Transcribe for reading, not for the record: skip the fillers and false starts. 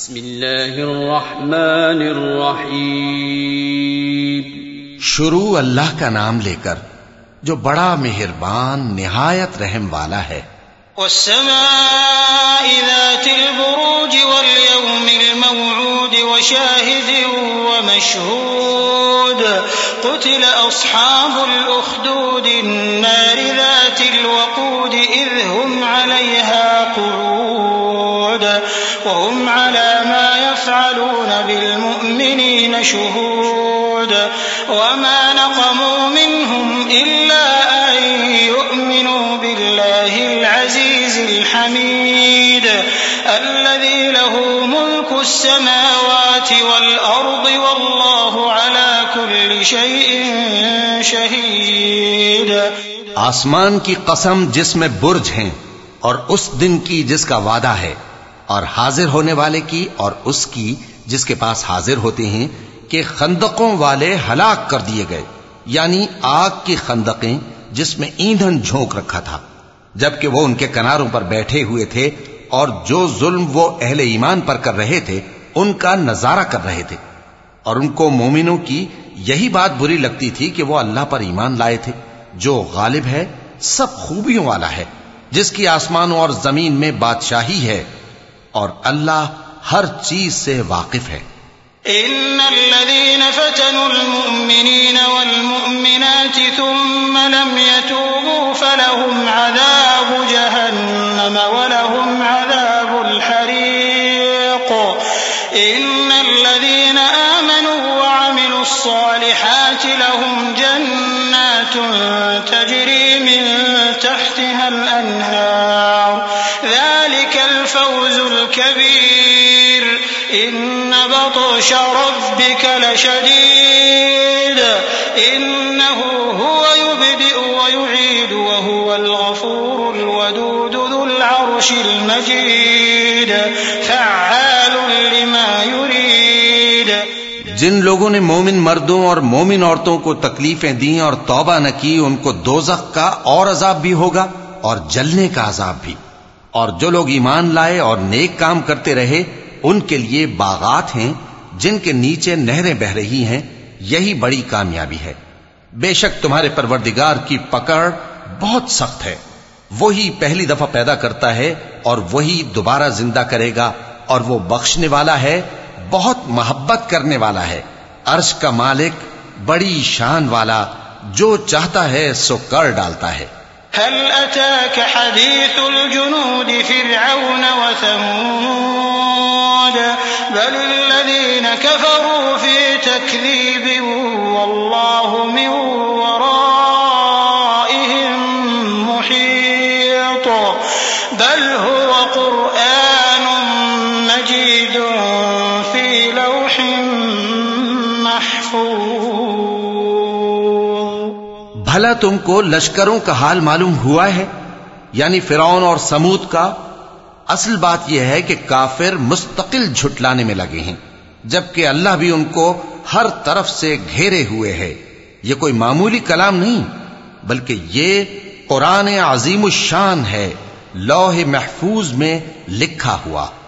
बिस्मिल्लाहिर्रहमानिर्रहीम। शुरू अल्लाह का नाम लेकर जो बड़ा मेहरबान निहायत रहम वाला है। वस्समाइ ज़ातिल बुरूज वल यौमिल मौऊद वशाहिदिन वमशहूद क़ुतिल अस्हाबुल उख़्दूद अन्नारि ज़ातिल वक़ूद इज़ हुम अलैहा क़ुऊद वहुम अला मा यफ़अलून बिल मुअ्मिनीन शुहूद वमा नक़मू मिनहुम इल्ला अन यु'मिनू बिल्लाहिल अज़ीज़िल हमीद अल्लज़ी लहू मुल्कुस समावाति वल अर्दि वल्लाहु अला कुल्लि शैइन शहीद। आसमान की कसम जिसमें बुर्ज हैं और उस दिन की जिसका वादा है, और हाजिर होने वाले की और उसकी जिसके पास हाजिर होते हैं, कि खंदकों वाले हलाक कर दिए गए, यानी आग की खंदकें जिसमें ईंधन झोंक रखा था, जबकि वो उनके किनारों पर बैठे हुए थे और जो जुल्म वो अहले ईमान पर कर रहे थे उनका नजारा कर रहे थे। और उनको मोमिनों की यही बात बुरी लगती थी कि वो अल्लाह पर ईमान लाए थे, जो गालिब है, सब खूबियों वाला है, जिसकी आसमानों और जमीन में बादशाही है, और अल्लाह हर चीज से वाकिफ है। इन्नल्लज़ीन फतनुल मुअ्मिनीन वल मुअ्मिनाति थुम्मा लम यतूबू फलहुम अज़ाबु जहन्नम वलहुम अज़ाबुल हरीक़। इन्नल्लज़ीन आमनू वअमिलुस सालिहाति लहुम जन्नातुन तजरी मिन तहतिहल अन्हार ज़ालिकल फौज़ुल कबीर। इन्न बतश रब्बिक लशदीद इन्नहु हुव युब्दिउ व युईदु व हुवल गफूरुल वदूद ज़ुल अर्शिल मजीद फ़अ्आलुन लिमा युरीद। जिन लोगों ने मोमिन मर्दों और मोमिन औरतों को तकलीफें दी और तौबा न की, उनको दोज़ख का और अजाब भी होगा और जलने का अजाब भी। और जो लोग ईमान लाए और नेक काम करते रहे, उनके लिए बागात हैं जिनके नीचे नहरें बह रही हैं, यही बड़ी कामयाबी है। बेशक तुम्हारे परवरदिगार की पकड़ बहुत सख्त है। वही पहली दफा पैदा करता है और वही दोबारा जिंदा करेगा, और वो बख्शने वाला है, बहुत मोहब्बत करने वाला है, अर्श का मालिक, बड़ी शान वाला, जो चाहता है सो कर डालता है। हल अताक हदीसुल जुनूद फिरऔन व समूद बलिल्लज़ीन कफरू फी तकज़ीबिन वल्लाहु मिन वराइहिम मुहीत बल हुव क़ुरआनुम मजीदुन फी लौहिन महफूज़। भला तुमको लश्करों का हाल मालूम हुआ है, यानी फिरौन और समूद का? असल बात यह है कि काफिर मुस्तकिल झुटलाने में लगे हैं, जबकि अल्लाह भी उनको हर तरफ से घेरे हुए है। ये कोई मामूली कलाम नहीं, बल्कि ये कुरान अज़ीमुश्शान है, लौह महफूज में लिखा हुआ।